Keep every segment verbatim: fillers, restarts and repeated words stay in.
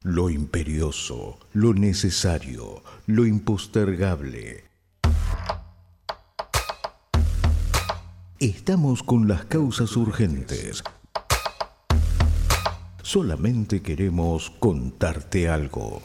Lo imperioso, lo necesario, lo impostergable. Estamos con las causas urgentes. Solamente queremos contarte algo.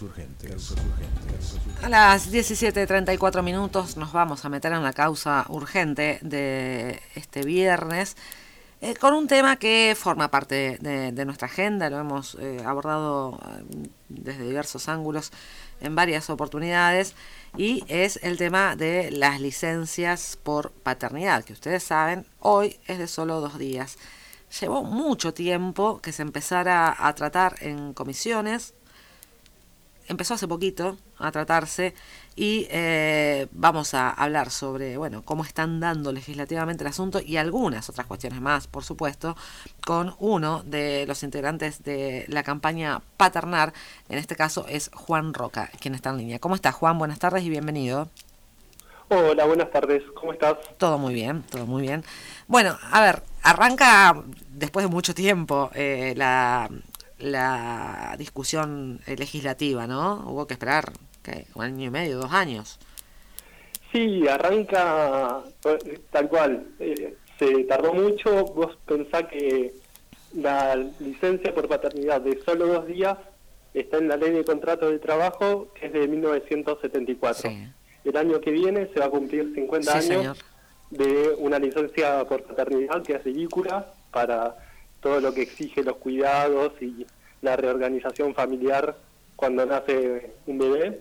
A las diecisiete treinta y cuatro minutos nos vamos a meter en la causa urgente de este viernes, eh, con un tema que forma parte de, de nuestra agenda. Lo hemos eh, abordado desde diversos ángulos en varias oportunidades, y es el tema de las licencias por paternidad, que ustedes saben, hoy es de solo dos días. Llevó mucho tiempo que se empezara a tratar en comisiones, empezó hace poquito a tratarse, y eh, vamos a hablar sobre, bueno, cómo están dando legislativamente el asunto y algunas otras cuestiones más, por supuesto, con uno de los integrantes de la campaña Paternar. En este caso es Juan Roca, quien está en línea. ¿Cómo estás, Juan? Buenas tardes y bienvenido. Hola, buenas tardes. ¿Cómo estás? Todo muy bien, todo muy bien. Bueno, a ver, arranca después de mucho tiempo eh, la, la discusión legislativa, ¿no? Hubo que esperar, ¿qué? Un año y medio, dos años. Sí, arranca tal cual. Eh, se tardó mucho. Vos pensás que la licencia por paternidad de solo dos días está en la Ley de Contrato de Trabajo, que es de mil novecientos setenta y cuatro. Sí. El año que viene se va a cumplir cincuenta sí, años señor. de una licencia por paternidad que es ridícula para todo lo que exige los cuidados y la reorganización familiar cuando nace un bebé.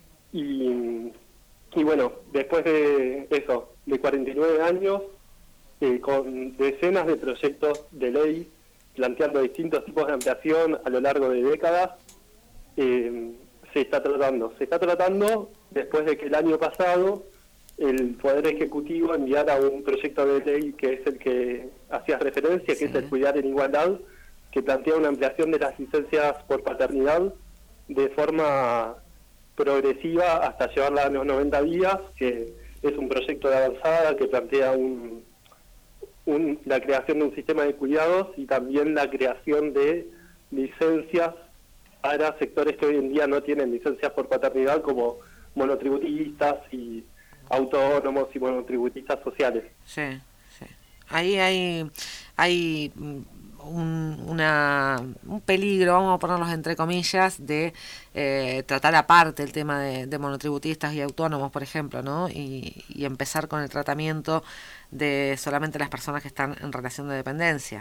Y, y bueno, después de eso, de cuarenta y nueve años, eh, con decenas de proyectos de ley planteando distintos tipos de ampliación a lo largo de décadas, eh, se está tratando. Se está tratando después de que el año pasado el Poder Ejecutivo enviara un proyecto de ley que es el que hacías referencia, sí. que es el Cuidar en Igualdad, que plantea una ampliación de las licencias por paternidad de forma progresiva hasta llevarla a los noventa días, que es un proyecto de avanzada que plantea un, un, la creación de un sistema de cuidados y también la creación de licencias para sectores que hoy en día no tienen licencias por paternidad, como monotributistas y autónomos y monotributistas sociales. Sí, sí. Ahí hay, hay un, una, un peligro, vamos a ponerlos entre comillas, de eh, tratar aparte el tema de, de monotributistas y autónomos, por ejemplo, ¿no? Y, y empezar con el tratamiento de solamente las personas que están en relación de dependencia.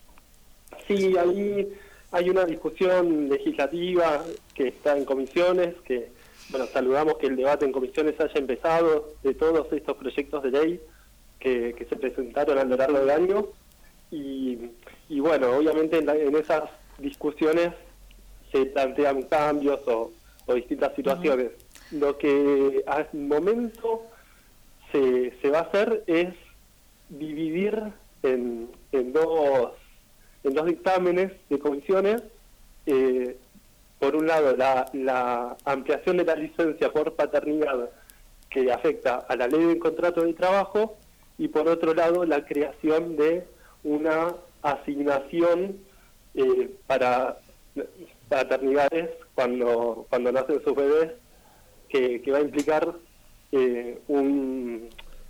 Sí, ahí hay una discusión legislativa que está en comisiones, que bueno, saludamos que el debate en comisiones haya empezado de todos estos proyectos de ley que, que se presentaron a lo largo del año. Y, y bueno, obviamente en, la, en esas discusiones se plantean cambios o, o distintas situaciones. Uh-huh. Lo que al momento se, se va a hacer es dividir en, en dos en dos dictámenes de comisiones, eh, por un lado la, la ampliación de la licencia por paternidad que afecta a la Ley del Contrato de Trabajo, y por otro lado la creación de una asignación eh, para paternidades cuando, cuando nacen sus bebés, que, que va a implicar eh, un...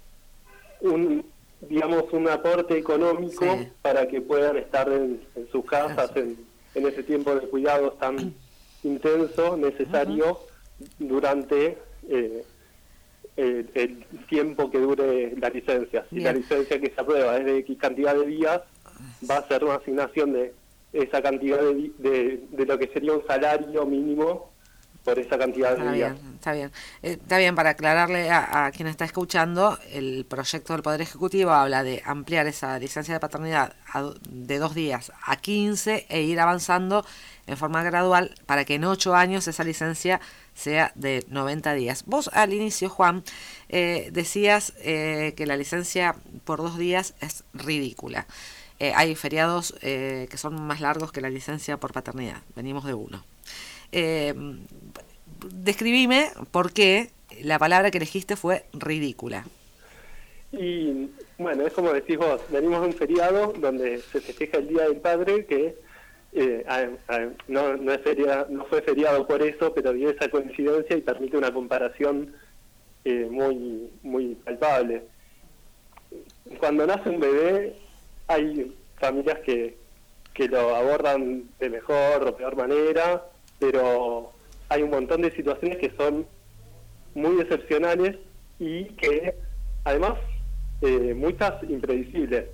un digamos, un aporte económico sí. para que puedan estar en, en sus casas en, en ese tiempo de cuidados tan intenso, necesario uh-huh. durante eh, el, el tiempo que dure la licencia. Si Bien. La licencia que se aprueba es de X cantidad de días, va a ser una asignación de esa cantidad de, de, de lo que sería un salario mínimo por esa cantidad está de días. Bien, está bien, eh, está bien, para aclararle a, a quien está escuchando, el proyecto del Poder Ejecutivo habla de ampliar esa licencia de paternidad a, de dos días a quince e ir avanzando en forma gradual para que en ocho años esa licencia sea de noventa días. Vos al inicio, Juan, eh, decías eh, que la licencia por dos días es ridícula. Eh, hay feriados eh, que son más largos que la licencia por paternidad, venimos de uno. Eh, describime por qué la palabra que elegiste fue ridícula. Y bueno, es como decís vos, venimos de un feriado donde se festeja el Día del Padre, que eh, a, a, no, no, es feria, no fue feriado por eso, pero dio esa coincidencia y permite una comparación eh, muy, muy palpable. Cuando nace un bebé, hay familias que, que lo abordan de mejor o peor manera, pero hay un montón de situaciones que son muy excepcionales y que además eh, muchas impredecibles.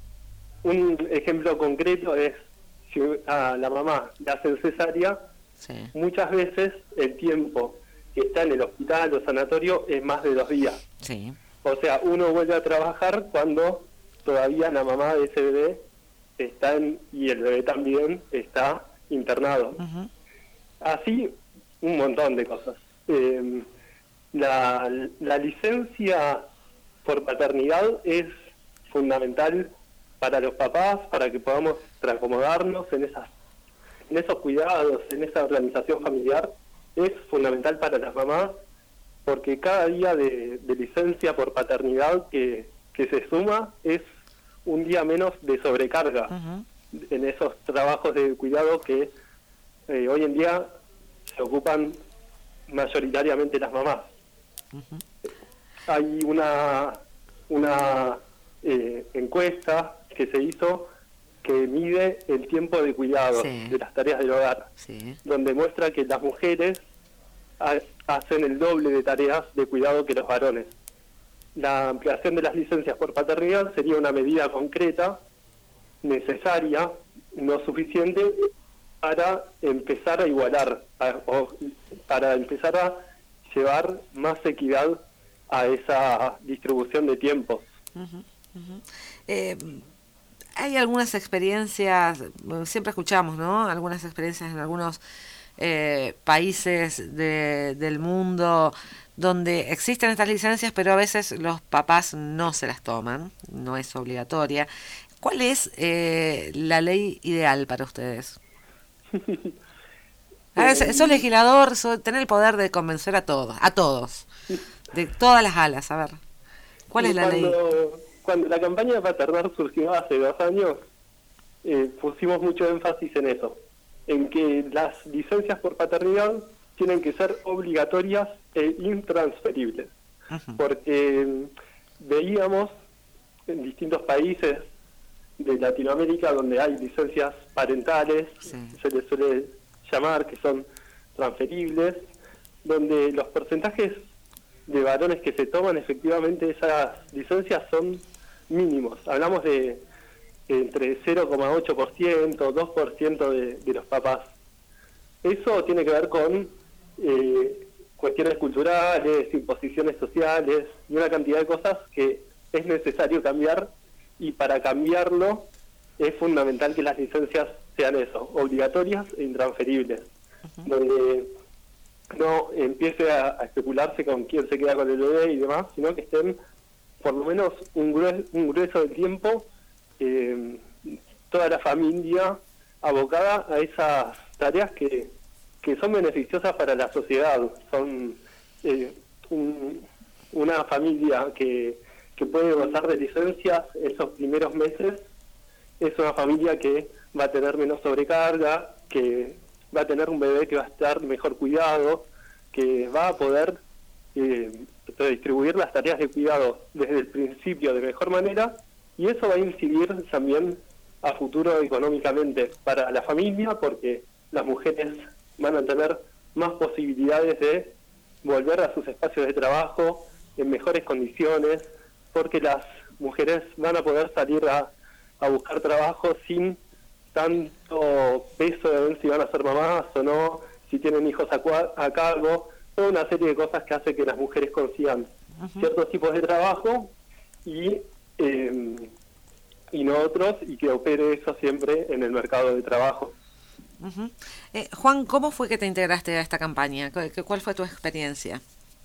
Un ejemplo concreto es si a la mamá le hacen cesárea, sí. muchas veces el tiempo que está en el hospital o sanatorio es más de dos días. Sí. O sea, uno vuelve a trabajar cuando todavía la mamá de ese bebé está en, y el bebé también está internado. Uh-huh. Así, un montón de cosas. Eh, la, la licencia por paternidad es fundamental para los papás, para que podamos reacomodarnos en esas, en esos cuidados, en esa organización familiar. Es fundamental para las mamás, porque cada día de, de licencia por paternidad que, que se suma es un día menos de sobrecarga uh-huh. en esos trabajos de cuidado que eh, hoy en día se ocupan mayoritariamente las mamás. Uh-huh. Hay una, una eh, encuesta que se hizo que mide el tiempo de cuidado sí. de las tareas del hogar, sí. donde muestra que las mujeres hacen el doble de tareas de cuidado que los varones. La ampliación de las licencias por paternidad sería una medida concreta, necesaria, no suficiente, para empezar a igualar, a, o para empezar a llevar más equidad a esa distribución de tiempos. Uh-huh, uh-huh. Eh, hay algunas experiencias, siempre escuchamos, ¿no? Algunas experiencias en algunos Eh, países de, del mundo donde existen estas licencias, pero a veces los papás no se las toman, no es obligatoria. ¿Cuál es eh, la ley ideal para ustedes? A ver, sos legislador, sos, tenés el poder de convencer a todos, a todos, de todas las alas. A ver, ¿cuál es la cuando, ley? Cuando la campaña de paternidad surgió hace dos años, eh, pusimos mucho énfasis en eso, en que las licencias por paternidad tienen que ser obligatorias e intransferibles. Uh-huh. Porque veíamos en distintos países de Latinoamérica donde hay licencias parentales, sí. se les suele llamar, que son transferibles, donde los porcentajes de varones que se toman efectivamente esas licencias son mínimos. Hablamos de entre cero coma ocho por ciento, dos por ciento de, de los papás. Eso tiene que ver con eh, cuestiones culturales, imposiciones sociales y una cantidad de cosas que es necesario cambiar, y para cambiarlo es fundamental que las licencias sean eso, obligatorias e intransferibles, uh-huh. donde no empiece a, a especularse con quién se queda con el bebé y demás, sino que estén por lo menos un grueso, un grueso del tiempo Eh, toda la familia abocada a esas tareas que, que son beneficiosas para la sociedad. Son eh, un, una familia que, que puede gozar de licencias esos primeros meses, es una familia que va a tener menos sobrecarga, que va a tener un bebé que va a estar mejor cuidado, que va a poder eh, distribuir las tareas de cuidado desde el principio de mejor manera. Y eso va a incidir también a futuro económicamente para la familia, porque las mujeres van a tener más posibilidades de volver a sus espacios de trabajo en mejores condiciones, porque las mujeres van a poder salir a, a buscar trabajo sin tanto peso de ver si van a ser mamás o no, si tienen hijos a, a cargo, toda una serie de cosas que hace que las mujeres consigan uh-huh. ciertos tipos de trabajo y Eh, y no otros, y que opere eso siempre en el mercado de trabajo. Uh-huh. eh, Juan, ¿cómo fue que te integraste a esta campaña? ¿Cuál fue tu experiencia?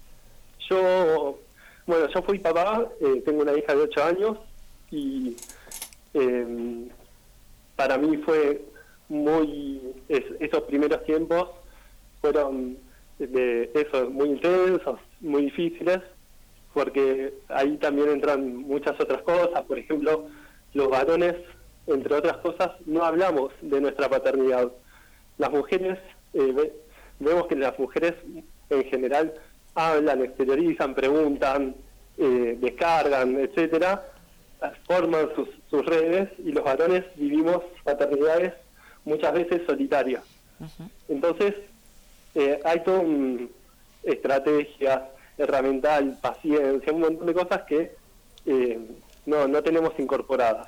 Yo, bueno, yo fui papá, eh, tengo una hija de ocho años, y eh, para mí fue muy, es, esos primeros tiempos fueron de eso, muy intensos, muy difíciles, porque ahí también entran muchas otras cosas. Por ejemplo, los varones entre otras cosas, no hablamos de nuestra paternidad. Las mujeres, eh, ve, vemos que las mujeres en general hablan, exteriorizan, preguntan, eh, descargan, etcétera, forman sus, sus redes, y los varones vivimos paternidades muchas veces solitarias. Uh-huh. Entonces, eh, hay toda una estrategia, herramental, paciencia, un montón de cosas que eh, no, no tenemos incorporadas.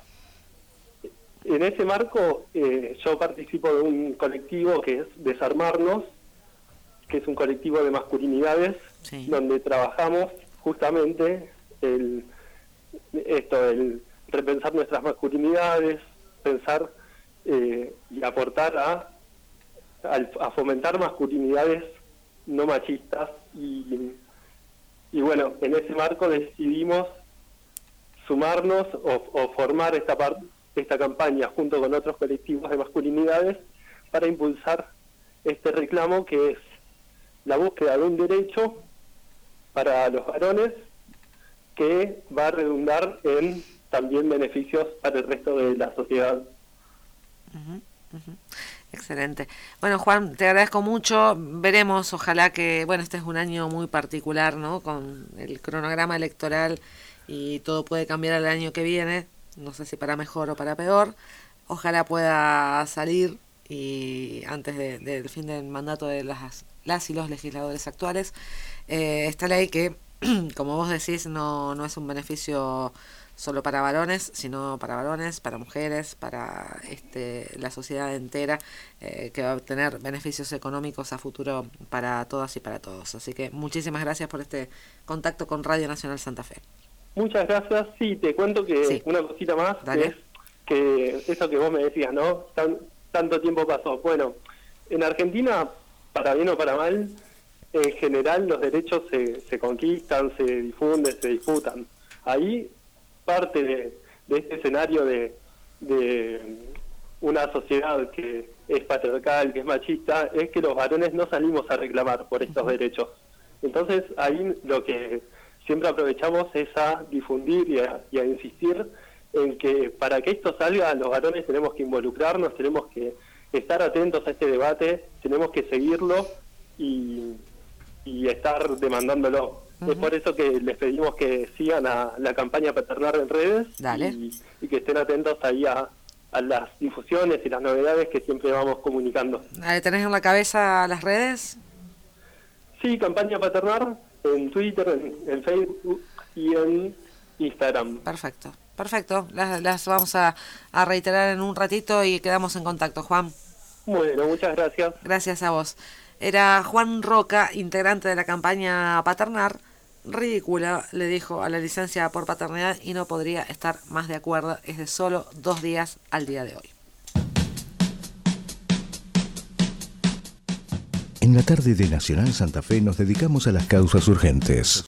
En ese marco, eh, yo participo de un colectivo que es Desarmarnos, que es un colectivo de masculinidades, sí, donde trabajamos justamente el esto, el repensar nuestras masculinidades, pensar eh, y aportar a, a, a fomentar masculinidades no machistas, y, y bueno, en ese marco decidimos sumarnos o, o formar esta parte, esta campaña junto con otros colectivos de masculinidades para impulsar este reclamo, que es la búsqueda de un derecho para los varones que va a redundar en también beneficios para el resto de la sociedad. Uh-huh, uh-huh. Excelente. Bueno, Juan, te agradezco mucho. Veremos, ojalá que, bueno, este es un año muy particular, ¿no? Con el cronograma electoral y todo puede cambiar el año que viene. No sé si para mejor o para peor. Ojalá pueda salir y antes de, de, del fin del mandato de las, las y los legisladores actuales, eh, esta ley que, como vos decís, no, no es un beneficio solo para varones, sino para varones, para mujeres, para este, la sociedad entera, eh, que va a obtener beneficios económicos a futuro para todas y para todos. Así que muchísimas gracias por este contacto con Radio Nacional Santa Fe. Muchas gracias. Sí, te cuento que sí, una cosita más, que es que eso que vos me decías, ¿no? Tan, tanto tiempo pasó. Bueno, en Argentina, para bien o para mal, en general los derechos se, se conquistan, se difunden, se disputan. Ahí parte de, de este escenario de, de una sociedad que es patriarcal, que es machista, es que los varones no salimos a reclamar por estos derechos. Entonces ahí lo que siempre aprovechamos es a difundir y a, y a insistir en que para que esto salga, los varones tenemos que involucrarnos, tenemos que estar atentos a este debate, tenemos que seguirlo y, y estar demandándolo. Uh-huh. Es por eso que les pedimos que sigan a la campaña Paternar en redes. Dale. Y, y que estén atentos ahí a, a las difusiones y las novedades que siempre vamos comunicando. ¿Tenés en la cabeza las redes? Sí, campaña Paternar en Twitter, en, en Facebook y en Instagram. Perfecto, perfecto. Las, las vamos a, a reiterar en un ratito y quedamos en contacto, Juan. Bueno, muchas gracias. Gracias a vos. Era Juan Roca, integrante de la campaña Paternar. Ridícula, le dijo a la licencia por paternidad, y no podría estar más de acuerdo. Es de solo dos días al día de hoy. En la tarde de Nacional Santa Fe nos dedicamos a las causas urgentes.